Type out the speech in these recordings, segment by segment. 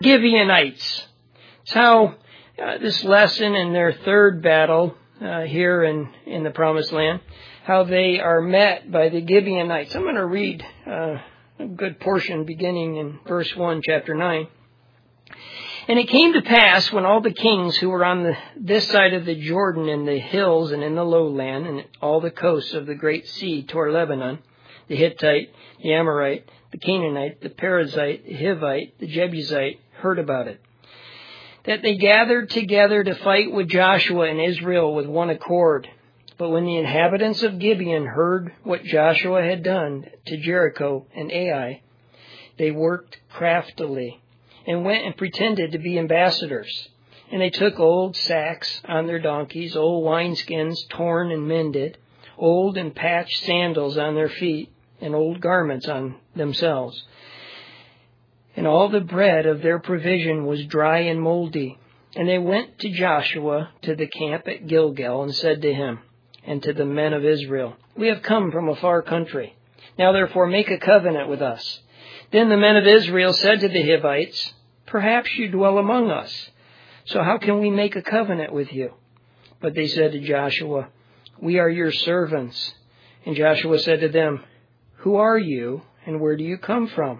Gibeonites. It's how this lesson in their third battle here in the Promised Land, how they are met by the Gibeonites. I'm going to read a good portion beginning in verse 1, chapter 9. And it came to pass when all the kings who were on this side of the Jordan in the hills and in the lowland and all the coasts of the great sea toward Lebanon, the Hittite, the Amorite, the Canaanite, the Perizzite, the Hivite, the Jebusite, heard about it, that they gathered together to fight with Joshua and Israel with one accord. But when the inhabitants of Gibeon heard what Joshua had done to Jericho and Ai, they worked craftily and went and pretended to be ambassadors. And they took old sacks on their donkeys, old wineskins torn and mended, old and patched sandals on their feet, and old garments on themselves. And all the bread of their provision was dry and moldy. And they went to Joshua to the camp at Gilgal and said to him and to the men of Israel, We have come from a far country. Now therefore make a covenant with us. Then the men of Israel said to the Hivites, Perhaps you dwell among us. So how can we make a covenant with you? But they said to Joshua, We are your servants. And Joshua said to them, Who are you, and where do you come from?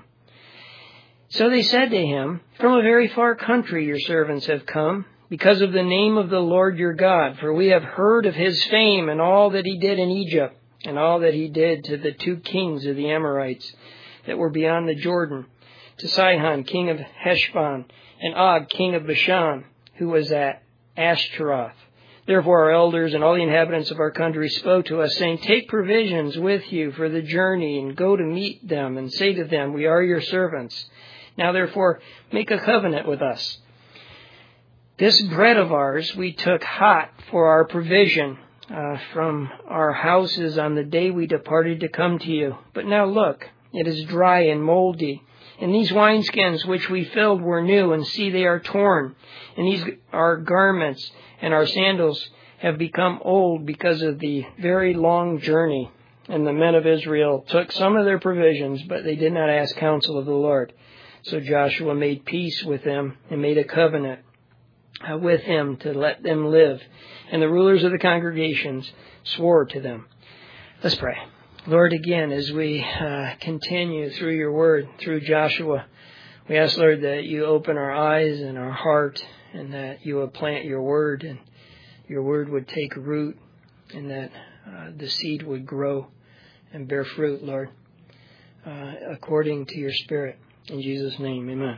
So they said to him, From a very far country your servants have come, because of the name of the Lord your God. For we have heard of his fame and all that he did in Egypt, and all that he did to the 2 kings of the Amorites that were beyond the Jordan, to Sihon, king of Heshbon, and Og, king of Bashan, who was at Ashtaroth. Therefore our elders and all the inhabitants of our country spoke to us, saying, Take provisions with you for the journey, and go to meet them, and say to them, We are your servants. Now therefore make a covenant with us. This bread of ours we took hot for our provision from our houses on the day we departed to come to you. But now look, it is dry and moldy. And these wineskins which we filled were new, and see, they are torn. And these our garments and our sandals have become old because of the very long journey. And the men of Israel took some of their provisions, but they did not ask counsel of the Lord. So Joshua made peace with them and made a covenant with him to let them live. And the rulers of the congregations swore to them. Let's pray. Lord, again, as we continue through your word, through Joshua, we ask, Lord, that you open our eyes and our heart, and that you would plant your word, and your word would take root, and that the seed would grow and bear fruit, Lord, according to your Spirit. In Jesus' name, amen.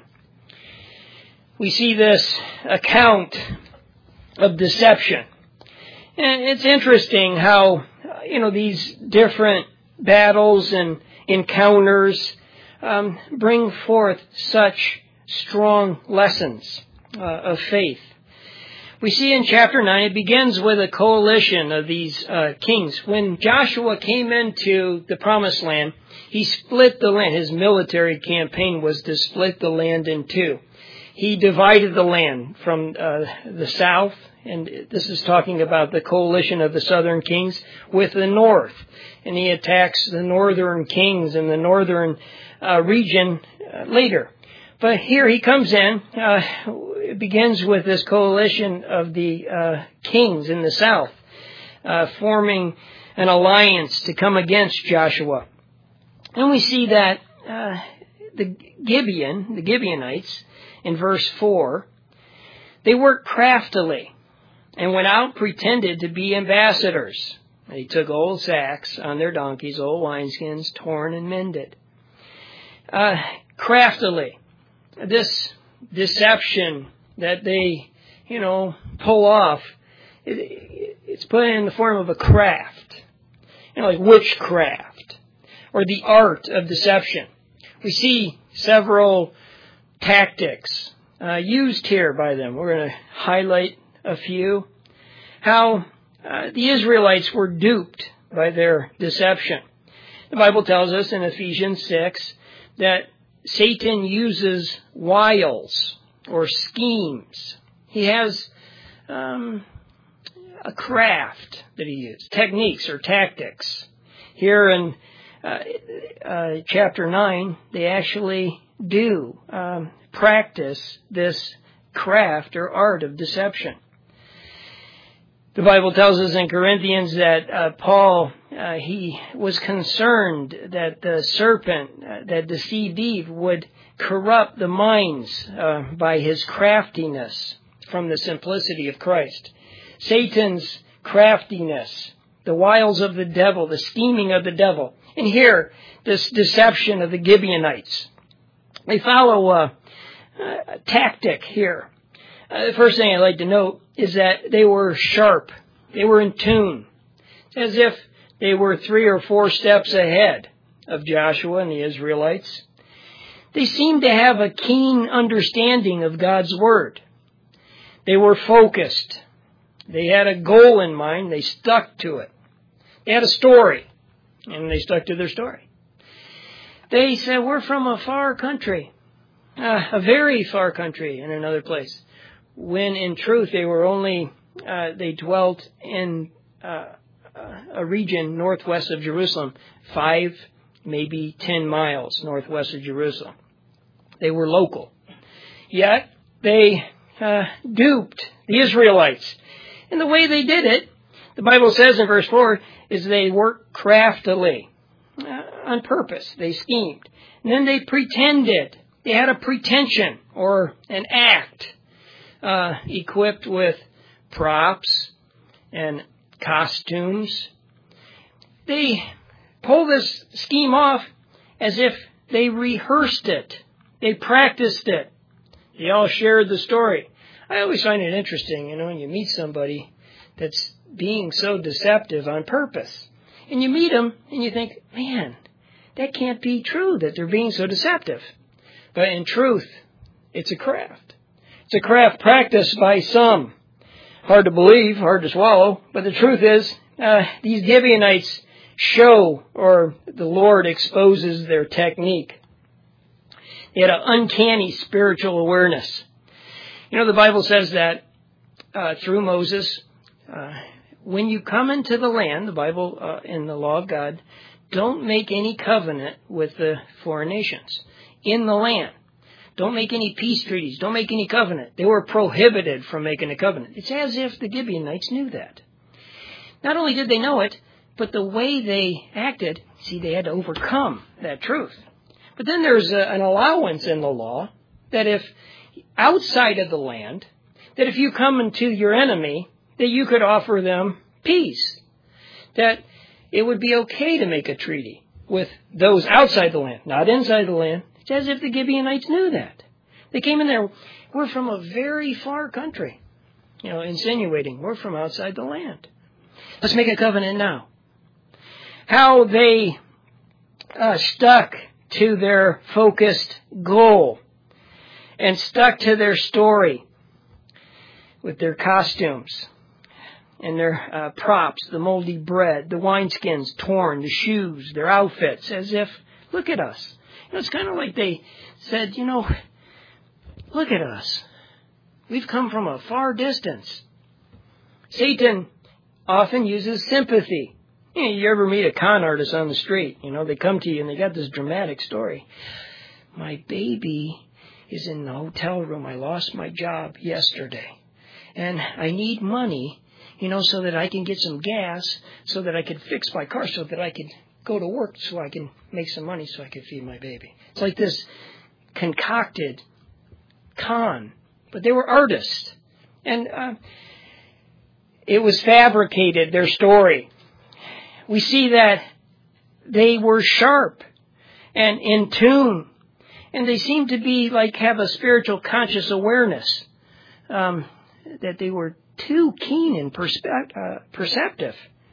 We see this account of deception. And it's interesting how, these different battles and encounters bring forth such strong lessons of faith. We see in chapter 9, it begins with a coalition of these kings. When Joshua came into the Promised Land, he split the land. His military campaign was to split the land in two. He divided the land from the south, and this is talking about the coalition of the southern kings, with the north. And he attacks the northern kings in the northern region later. But here he comes in. It begins with this coalition of the kings in the south, forming an alliance to come against Joshua. And we see that the Gibeonites, in verse 4, they worked craftily and went out pretended to be ambassadors. They took old sacks on their donkeys, old wineskins, torn and mended. Craftily. This deception that they, pull off, it's put in the form of a craft. Like witchcraft, or the art of deception. We see several tactics used here by them. We're going to highlight a few. How the Israelites were duped by their deception. The Bible tells us in Ephesians 6 that Satan uses wiles or schemes. He has a craft that he uses, techniques or tactics. Here in chapter 9, they actually practice this craft or art of deception. The Bible tells us in Corinthians that Paul, he was concerned that the serpent that deceived Eve would corrupt the minds by his craftiness from the simplicity of Christ. Satan's craftiness, the wiles of the devil, the scheming of the devil. And here, this deception of the Gibeonites. They follow a tactic here. The first thing I'd like to note is that they were sharp. They were in tune. It's as if they were 3 or 4 steps ahead of Joshua and the Israelites. They seemed to have a keen understanding of God's Word. They were focused. They had a goal in mind. They stuck to it. They had a story, and they stuck to their story. They said, we're from a far country, a very far country in another place, when in truth they were only, they dwelt in a region northwest of Jerusalem, 5, maybe 10 miles northwest of Jerusalem. They were local. Yet they duped the Israelites. And the way they did it, the Bible says in verse 4, is they worked craftily, on purpose. They schemed. And then they pretended. They had a pretension or an act equipped with props and costumes. They pulled this scheme off as if they rehearsed it. They practiced it. They all shared the story. I always find it interesting, when you meet somebody that's being so deceptive on purpose. And you meet them and you think, man, that can't be true that they're being so deceptive. But in truth, it's a craft. It's a craft practiced by some. Hard to believe, hard to swallow. But the truth is, these Gibeonites show, or the Lord exposes their technique. They had an uncanny spiritual awareness. The Bible says that through Moses, when you come into the land, the Bible in the law of God, don't make any covenant with the foreign nations in the land. Don't make any peace treaties. Don't make any covenant. They were prohibited from making a covenant. It's as if the Gibeonites knew that. Not only did they know it, but the way they acted, they had to overcome that truth. But then there's an allowance in the law that if outside of the land, that if you come into your enemy, that you could offer them peace. That it would be okay to make a treaty with those outside the land, not inside the land. It's as if the Gibeonites knew that. They came in there, we're from a very far country, insinuating we're from outside the land. Let's make a covenant now. How they stuck to their focused goal and stuck to their story with their costumes and their props, the moldy bread, the wineskins torn, the shoes, their outfits, as if, look at us. It's kind of like they said, look at us. We've come from a far distance. Satan often uses sympathy. You ever meet a con artist on the street? They come to you and they got this dramatic story. My baby is in the hotel room. I lost my job yesterday. And I need money, so that I can get some gas, so that I can fix my car, so that I can go to work, so I can make some money, so I can feed my baby. It's like this concocted con. But they were artists. And it was fabricated, their story. We see that they were sharp and in tune. And they seemed to be have a spiritual conscious awareness. That they were too keen and perceptive.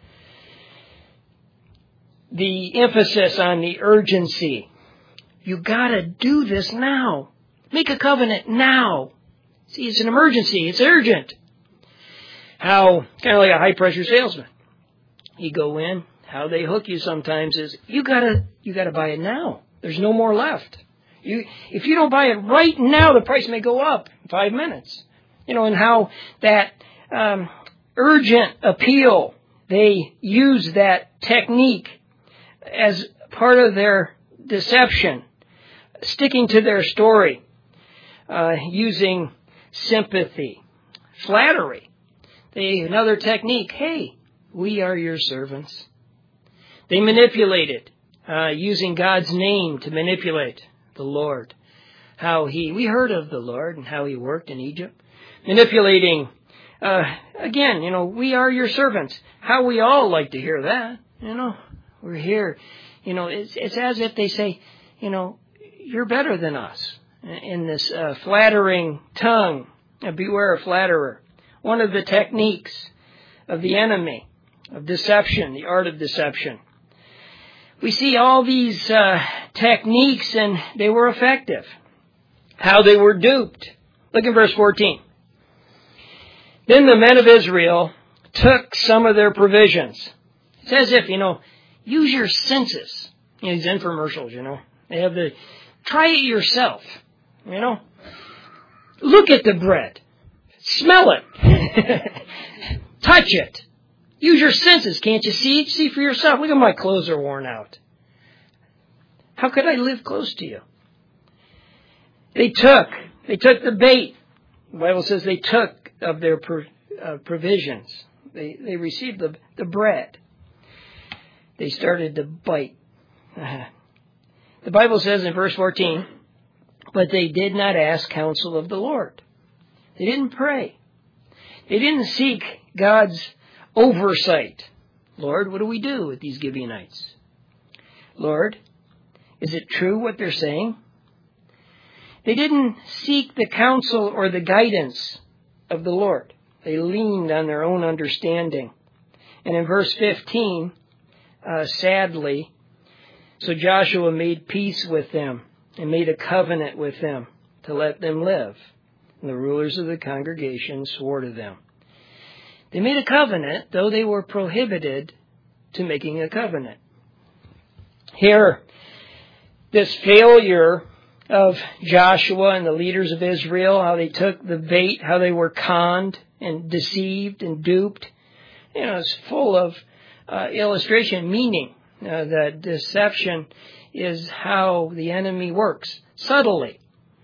The emphasis on the urgency. You gotta do this now. Make a covenant now. See, it's an emergency. It's urgent. How, kind of like a high pressure salesman. You go in, how they hook you sometimes is, you gotta buy it now. There's no more left. If you don't buy it right now, the price may go up in 5 minutes. And how that urgent appeal, they use that technique as part of their deception. sticking to their story, using sympathy, flattery. Another technique, hey, we are your servants. They manipulated, using God's name to manipulate the Lord. We heard of the Lord and how he worked in Egypt. Manipulating, again, we are your servants. How we all like to hear that, we're here. It's as if they say, you're better than us. In this flattering tongue, beware of flatterer. One of the techniques of the enemy, of deception, the art of deception. We see all these techniques, and they were effective. How they were duped. Look at verse 14. Then the men of Israel took some of their provisions. It's as if, use your senses. These infomercials, They have try it yourself, Look at the bread. Smell it. Touch it. Use your senses. Can't you see? See for yourself. Look at my clothes are worn out. How could I live close to you? They took the bait. The Bible says they took of their provisions. They received the bread. They started to bite. The Bible says in verse 14, but they did not ask counsel of the Lord. They didn't pray. They didn't seek God's oversight. Lord, what do we do with these Gibeonites? Lord, is it true what they're saying? They didn't seek the counsel or the guidance of the Lord. They leaned on their own understanding. And in verse 15, sadly, so Joshua made peace with them and made a covenant with them to let them live. And the rulers of the congregation swore to them. They made a covenant, though they were prohibited to making a covenant. Here, this failure of Joshua and the leaders of Israel, how they took the bait, how they were conned and deceived and duped. It's full of illustration, meaning that deception is how the enemy works, subtly.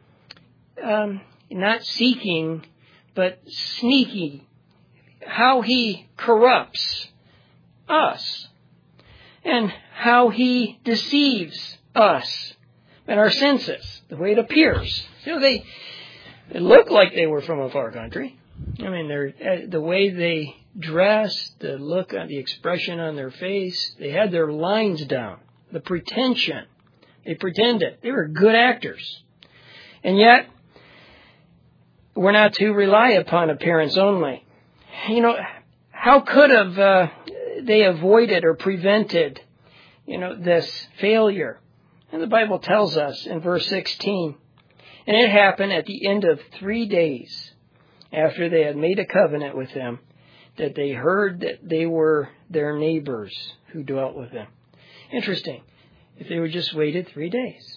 Not seeking, but sneaky. How he corrupts us and how he deceives us and our senses, the way it appears. They look like they were from a far country. The way they dressed, the look, the expression on their face, they had their lines down, the pretension. They pretended. They were good actors. And yet, we're not to rely upon appearance only. How could have they avoided or prevented, this failure? And the Bible tells us in verse 16, and it happened at the end of 3 days after they had made a covenant with them, that they heard that they were their neighbors who dwelt with them. Interesting. If they would just waited 3 days.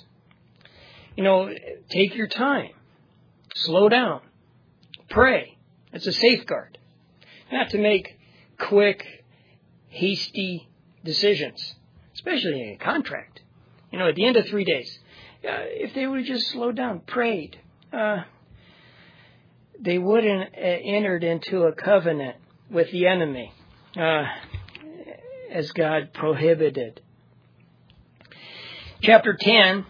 Take your time. Slow down. Pray. It's a safeguard. Not to make quick, hasty decisions, especially in a contract. At the end of 3 days, if they would have just slowed down, prayed, they wouldn't have entered into a covenant with the enemy, as God prohibited. Chapter 10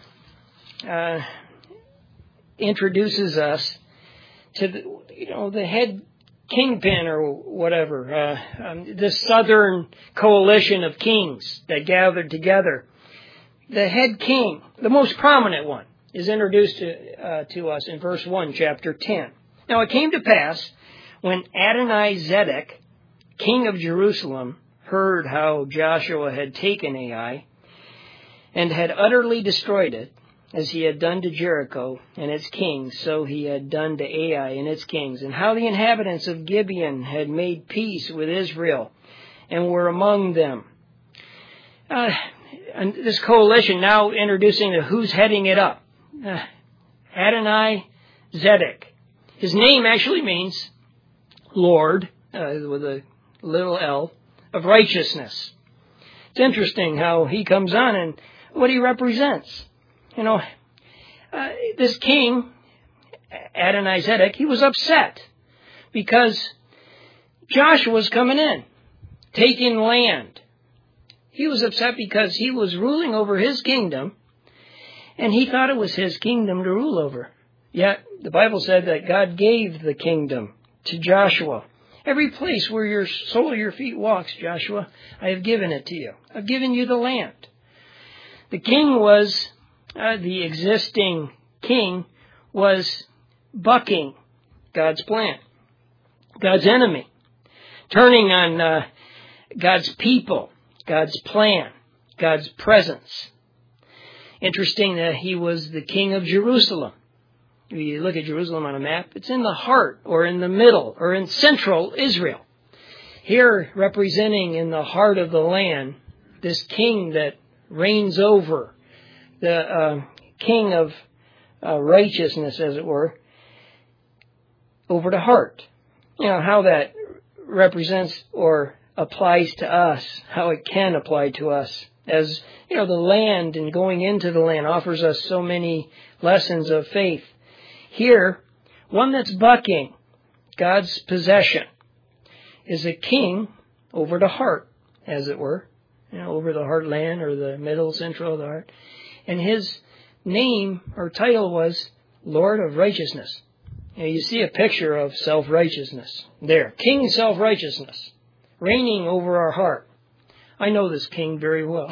introduces us to the head kingpin or whatever, this southern coalition of kings that gathered together. The head king, the most prominent one, is introduced to us in verse 1, chapter 10. Now it came to pass, when Adonizedek, king of Jerusalem, heard how Joshua had taken Ai and had utterly destroyed it, as he had done to Jericho and its kings, so he had done to Ai and its kings, and how the inhabitants of Gibeon had made peace with Israel and were among them. And this coalition now introducing who's heading it up. Adonizedek. His name actually means Lord, with a little L, of righteousness. It's interesting how he comes on and what he represents. this king, Adonizedek, he was upset because Joshua was coming in, taking land. He was upset because he was ruling over his kingdom, and he thought it was his kingdom to rule over. Yet, the Bible said that God gave the kingdom to Joshua. Every place where your sole of your feet walks, Joshua, I have given it to you. I've given you the land. The king was, the existing king was bucking God's plan, God's enemy, turning on God's people, God's plan, God's presence. Interesting that he was the king of Jerusalem. If you look at Jerusalem on a map, it's in the heart or in the middle or in central Israel. Here, representing in the heart of the land, this king that reigns over, the king of righteousness, as it were, over the heart. You know, how that represents or applies to us, how it can apply to us. As, you know, the land and going into the land offers us so many lessons of faith. Here, one that's bucking God's possession is a king over the heart, as it were, you know, over the heartland or the middle, central of the heart. And his name or title was Lord of Righteousness. You see a picture of self-righteousness there. King self-righteousness, reigning over our heart. I know this king very well.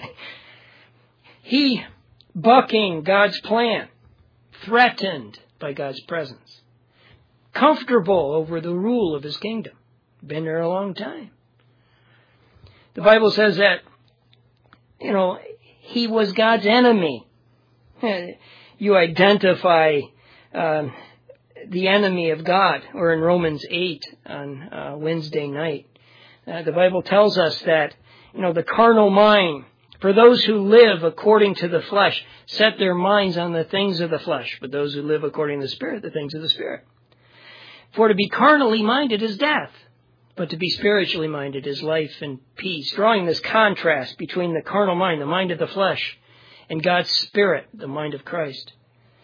He bucking God's plan, threatened by God's presence, comfortable over the rule of his kingdom. Been there a long time. The Bible says that, you know, he was God's enemy. You identify the enemy of God, or in Romans 8 on Wednesday night. The Bible tells us that, you know, the carnal mind, for those who live according to the flesh, set their minds on the things of the flesh, but those who live according to the Spirit, the things of the Spirit. For to be carnally minded is death, but to be spiritually minded is life and peace. Drawing this contrast between the carnal mind, the mind of the flesh, and God's Spirit, the mind of Christ.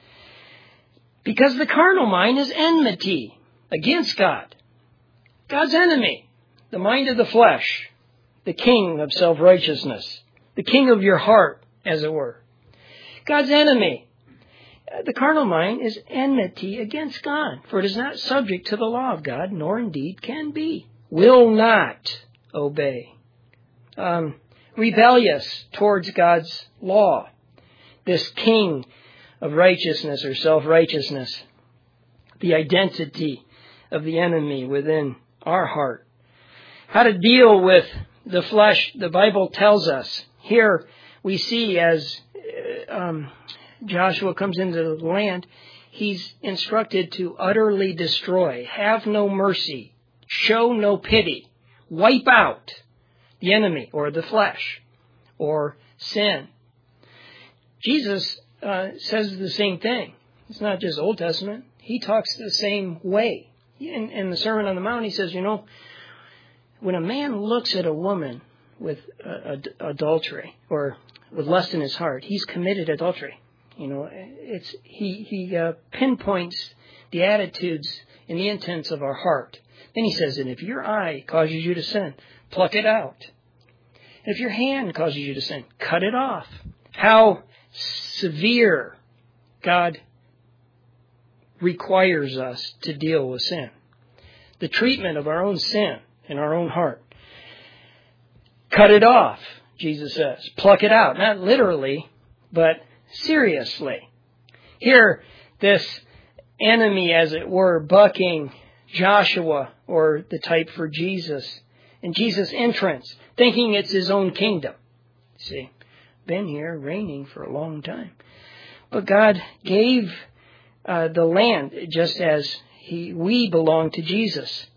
Because the carnal mind is enmity against God. God's enemy, the mind of the flesh, the king of self-righteousness, the king of your heart, as it were. God's enemy, the carnal mind, is enmity against God, for it is not subject to the law of God, nor indeed can be. Will not obey. Rebellious towards God's law. This king of righteousness or self-righteousness. The identity of the enemy within our heart. How to deal with the flesh, the Bible tells us. Here we see as Joshua comes into the land, he's instructed to utterly destroy, have no mercy, show no pity, wipe out the enemy or the flesh or sin. Jesus says the same thing. It's not just Old Testament. He talks the same way. In the Sermon on the Mount, he says, you know, when a man looks at a woman with adultery or with lust in his heart, he's committed adultery. You know, he pinpoints the attitudes and the intents of our heart. Then he says, and if your eye causes you to sin, pluck it out. And if your hand causes you to sin, cut it off. How severe God requires us to deal with sin. The treatment of our own sin in our own heart. Cut it off, Jesus says. Pluck it out. Not literally, but seriously. Here, this enemy, as it were, bucking Joshua, or the type for Jesus, and Jesus' entrance, thinking it's his own kingdom. See, been here reigning for a long time. But God gave the land just as we belong to Jesus.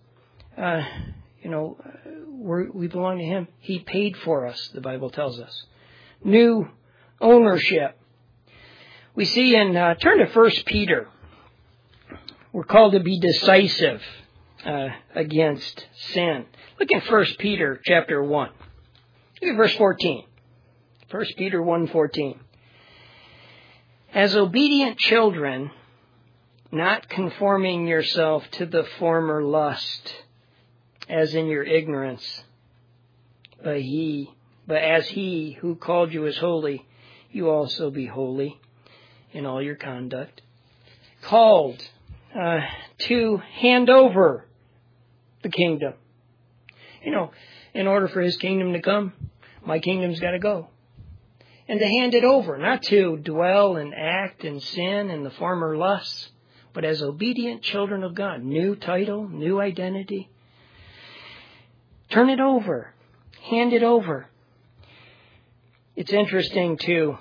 We belong to him. He paid for us, the Bible tells us. New ownership. We see in, turn to 1 Peter. We're called to be decisive against sin. Look at 1 Peter chapter 1. Look at verse 14. 1 Peter 1:14. As obedient children, not conforming yourself to the former lust, as in your ignorance, but as he who called you is holy, you also be holy in all your conduct. Called to hand over the kingdom. In order for his kingdom to come, my kingdom's got to go. And to hand it over, not to dwell and act and sin in the former lusts, but as obedient children of God. New title, new identity. Turn it over. Hand it over. It's interesting to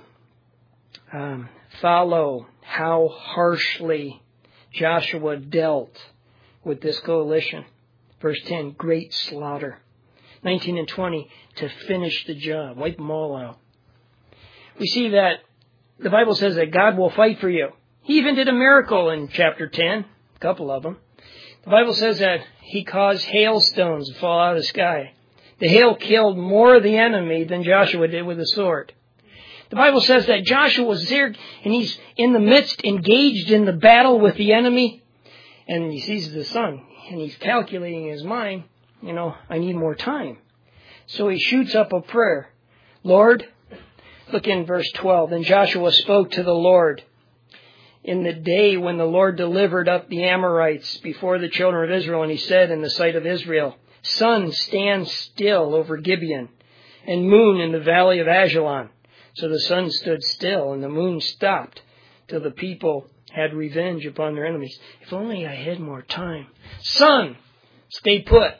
follow how harshly Joshua dealt with this coalition. Verse 10, great slaughter. 19 and 20, to finish the job. Wipe them all out. We see that the Bible says that God will fight for you. He even did a miracle in chapter 10, a couple of them. The Bible says that he caused hailstones to fall out of the sky. The hail killed more of the enemy than Joshua did with a sword. The Bible says that Joshua was there and he's in the midst, engaged in the battle with the enemy. And he sees the sun and he's calculating in his mind, I need more time. So he shoots up a prayer. Lord, look in verse 12. Then Joshua spoke to the Lord in the day when the Lord delivered up the Amorites before the children of Israel. And he said in the sight of Israel, sun, stand still over Gibeon, and moon in the valley of Ajalon. So the sun stood still and the moon stopped till the people had revenge upon their enemies. If only I had more time. Sun, stay put.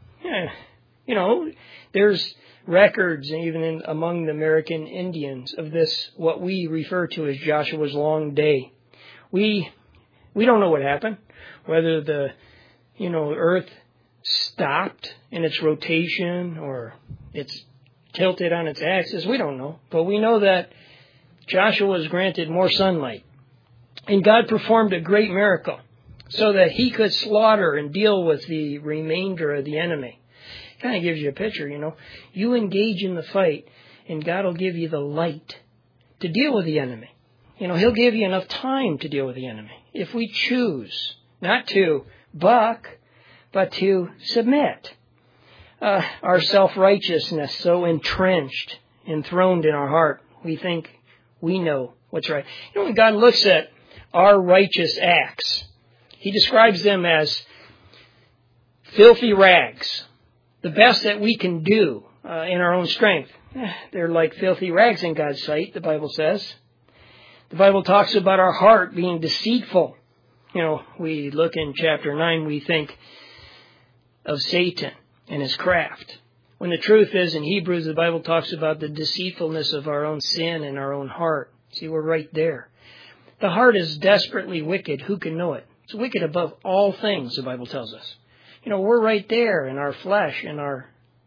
There's records even among the American Indians of this, what we refer to as Joshua's long day. We don't know what happened, whether the, earth stopped in its rotation or it's tilted on its axis. We don't know. But we know that Joshua was granted more sunlight. And God performed a great miracle so that he could slaughter and deal with the remainder of the enemy. It kind of gives you a picture, You engage in the fight and God will give you the light to deal with the enemy. He'll give you enough time to deal with the enemy. If we choose not to buck, but to submit. Our self-righteousness so entrenched, enthroned in our heart, we think we know what's right. When God looks at our righteous acts, he describes them as filthy rags. The best that we can do in our own strength. They're like filthy rags in God's sight, the Bible says. The Bible talks about our heart being deceitful. We look in chapter 9, we think of Satan and his craft. When the truth is, in Hebrews, the Bible talks about the deceitfulness of our own sin and our own heart. See, we're right there. The heart is desperately wicked. Who can know it? It's wicked above all things, the Bible tells us. We're right there in our flesh, in our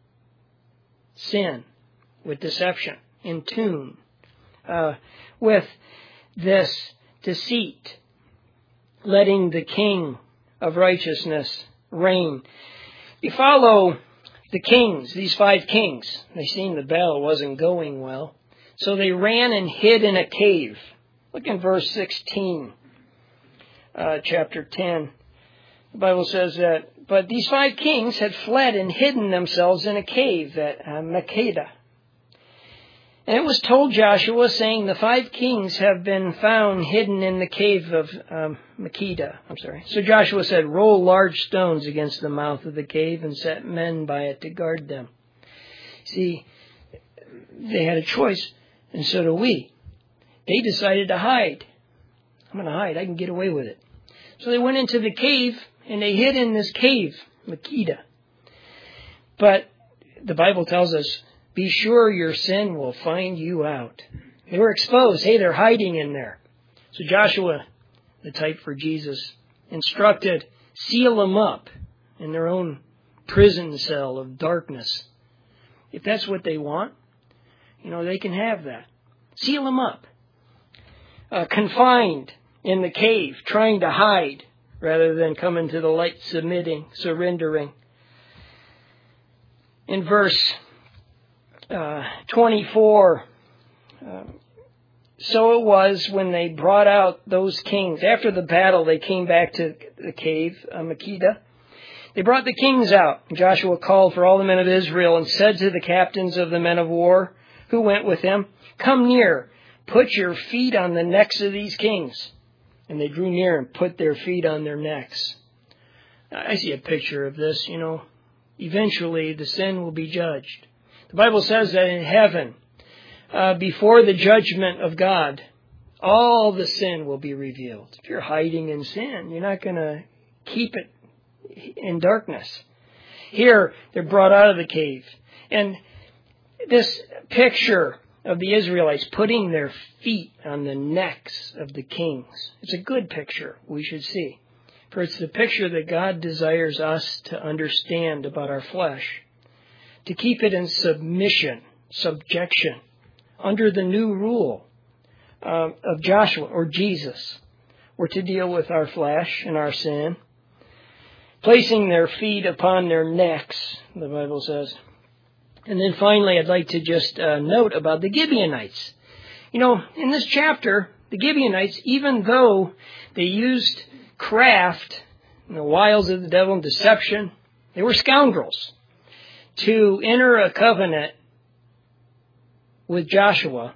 sin, with deception, in tune, with this deceit, letting the King of righteousness reign. You follow the kings, these 5 kings. They seen the battle wasn't going well. So they ran and hid in a cave. Look in verse 16, chapter 10. The Bible says that, but these 5 kings had fled and hidden themselves in a cave at Makkedah. And it was told Joshua, saying, the 5 kings have been found hidden in the cave of Makkedah. So Joshua said, roll large stones against the mouth of the cave and set men by it to guard them. See, they had a choice, and so do we. They decided to hide. I'm going to hide. I can get away with it. So they went into the cave, and they hid in this cave, Makkedah. But the Bible tells us, be sure your sin will find you out. They were exposed. Hey, they're hiding in there. So Joshua, the type for Jesus, instructed, seal them up in their own prison cell of darkness. If that's what they want, they can have that. Seal them up. Confined in the cave, trying to hide rather than come into the light, submitting, surrendering. In verse 24, so it was when they brought out those kings. After the battle, they came back to the cave, Makkedah. They brought the kings out. Joshua called for all the men of Israel and said to the captains of the men of war who went with him, "Come near, put your feet on the necks of these kings." And they drew near and put their feet on their necks. I see a picture of this, Eventually, the sin will be judged. The Bible says that in heaven, before the judgment of God, all the sin will be revealed. If you're hiding in sin, you're not going to keep it in darkness. Here, they're brought out of the cave. And this picture of the Israelites putting their feet on the necks of the kings, it's a good picture we should see. For it's the picture that God desires us to understand about our flesh, to keep it in subjection, under the new rule of Joshua or Jesus. We're to deal with our flesh and our sin, placing their feet upon their necks, the Bible says. And then finally, I'd like to just note about the Gibeonites. In this chapter, the Gibeonites, even though they used craft, the wiles of the devil and deception, they were scoundrels. To enter a covenant with Joshua,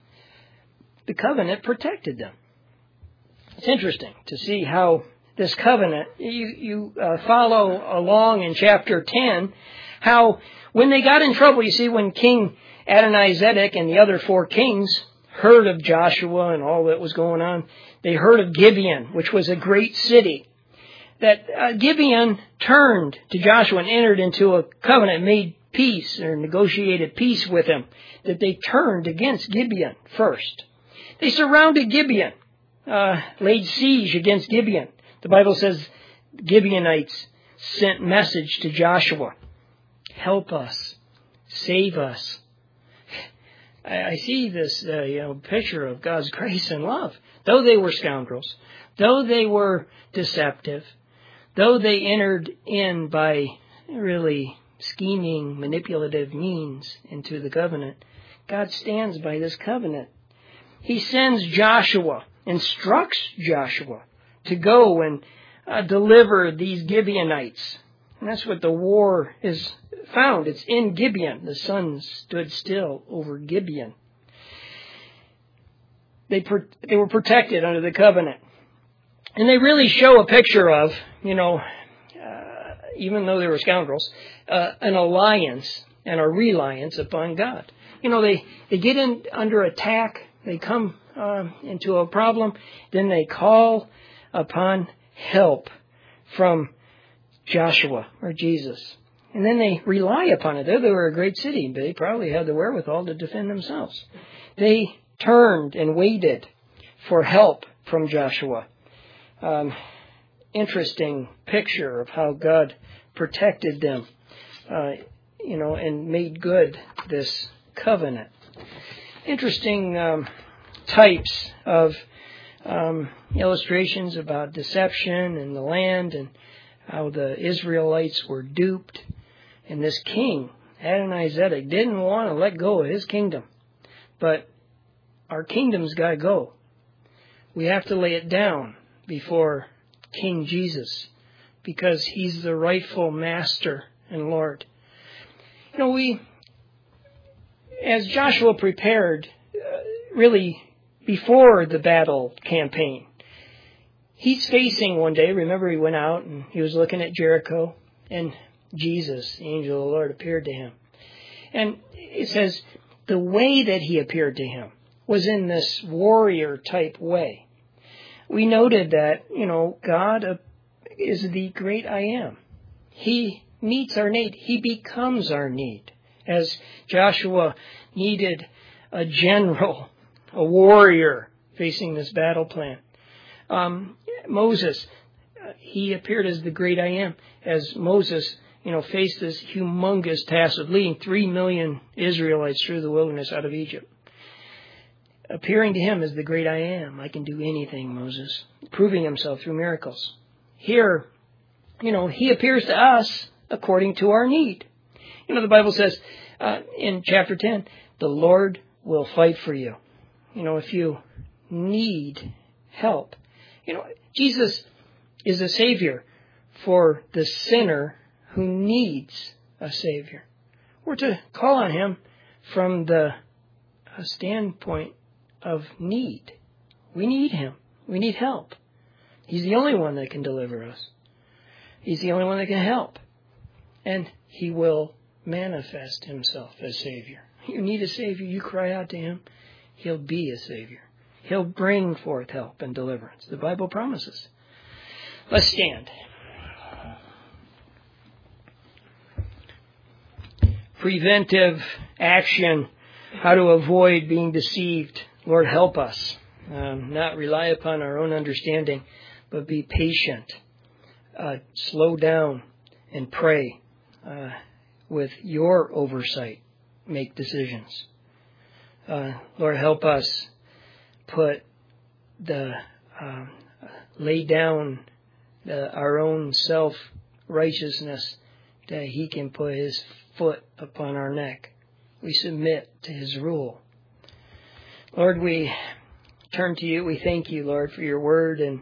the covenant protected them. It's interesting to see how this covenant, you follow along in chapter 10, how when they got in trouble, you see, when King Adonizedek and the other 4 kings heard of Joshua and all that was going on, they heard of Gibeon, which was a great city. That Gibeon turned to Joshua and entered into a covenant, made peace or negotiated peace with him, that they turned against Gibeon first. They surrounded Gibeon, laid siege against Gibeon. The Bible says Gibeonites sent message to Joshua. Help us. Save us. I see this picture of God's grace and love. Though they were scoundrels, though they were deceptive, though they entered in by really scheming, manipulative means into the covenant, God stands by this covenant. He sends Joshua, instructs Joshua to go and deliver these Gibeonites. And that's what the war is found. It's in Gibeon. The sun stood still over Gibeon. They were protected under the covenant. And they really show a picture of, even though they were scoundrels, an alliance and a reliance upon God. They get in under attack. They come into a problem. Then they call upon help from Joshua or Jesus. And then they rely upon it. They were a great city. They probably had the wherewithal to defend themselves. They turned and waited for help from Joshua. Interesting picture of how God protected them, and made good this covenant. Interesting types of illustrations about deception in the land and how the Israelites were duped. And this king, Adonizedek, didn't want to let go of his kingdom. But our kingdom's got to go. We have to lay it down before King Jesus, because he's the rightful master and Lord. As Joshua prepared, really before the battle campaign, he's facing one day, remember he went out and he was looking at Jericho, and Jesus, the angel of the Lord, appeared to him. And it says the way that he appeared to him was in this warrior type way. We noted that, God is the great I am. He meets our need. He becomes our need. As Joshua needed a general, a warrior facing this battle plan. Moses, he appeared as the great I am. As Moses, faced this humongous task of leading 3 million Israelites through the wilderness out of Egypt. Appearing to him as the great I am. I can do anything, Moses. Proving himself through miracles. Here, he appears to us according to our need. The Bible says in chapter 10, the Lord will fight for you. if you need help, Jesus is a Savior for the sinner who needs a Savior. We're to call on Him from the standpoint of need. We need Him. We need help. He's the only one that can deliver us. He's the only one that can help. And He will manifest Himself as Savior. You need a Savior, you cry out to Him, He'll be a Savior. He'll bring forth help and deliverance. The Bible promises. Let's stand. Preventive action, how to avoid being deceived. Lord, help us. Not rely upon our own understanding, but be patient. Slow down and pray. With your oversight, make decisions. Lord, help us lay down our own self-righteousness that He can put His foot upon our neck. We submit to His rule. Lord, we turn to You. We thank You, Lord, for Your word and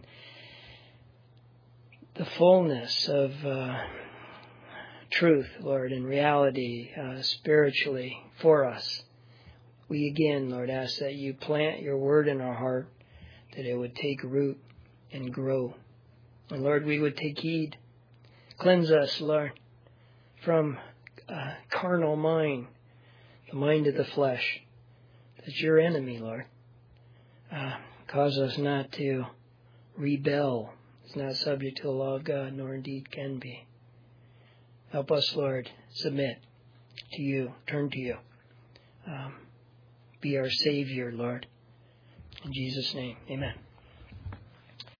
the fullness of truth, Lord, and reality spiritually for us. We again, Lord, ask that You plant Your word in our heart, that it would take root and grow. And Lord, we would take heed. Cleanse us, Lord, from carnal mind, the mind of the flesh. That's Your enemy, Lord. Cause us not to rebel. It's not subject to the law of God, nor indeed can be. Help us, Lord, submit to You, turn to You. Be our Savior, Lord. In Jesus' name, amen.